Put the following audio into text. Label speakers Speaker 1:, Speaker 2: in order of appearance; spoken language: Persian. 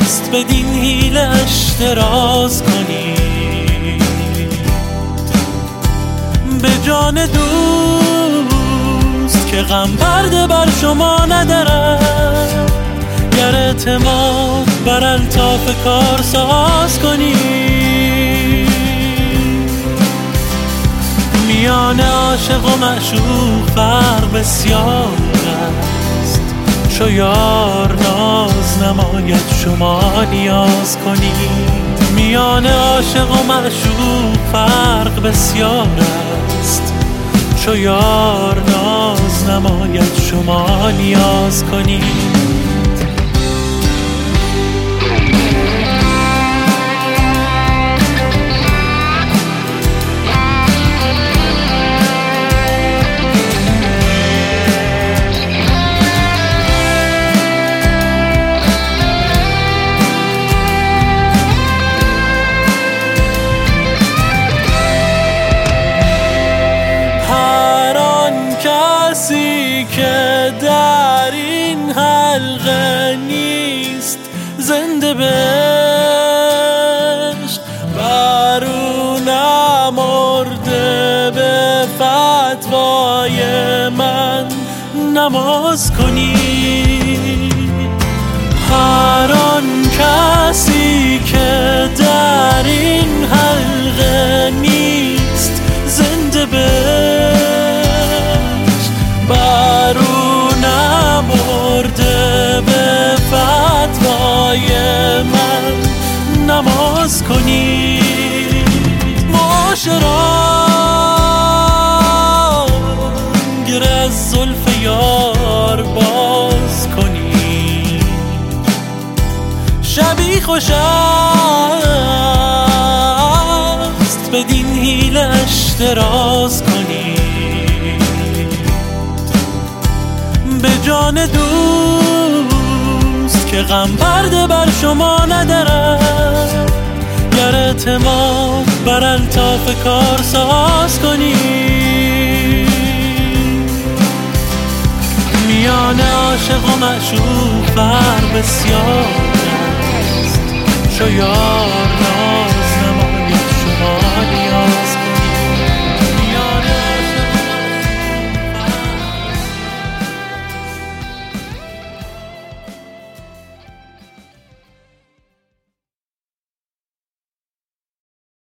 Speaker 1: است بدین حیلش دراز کنید. به جان دوست که غم پرده بر شما ندارد، گر اعتماد بر الطاف کار ساز کنید. میان عاشق و معشوق فرق بسیار است، چو یار ناز نماید شما نیاز کنید. میان عاشق و معشوق فرق بسیار است، چو یار ناز نماید شما نیاز کنید. که در این حلقه نیست زنده بهشت، بر او نمرده به فتوای من نماز کنید. هر آن کسی که در این حلقه نیست زنده بهشت، بر او نمرده به فتوای من نماز کنید. معاشران گره از زلف یار باز کنید. شبی خوش است بدین حیلش دراز کنید. به جان دوست که غم پرده بر شما ندارد، گر اعتماد بر الطاف کار ساز کنید. میان عاشق و معشوق فرق بسیار است، چو یار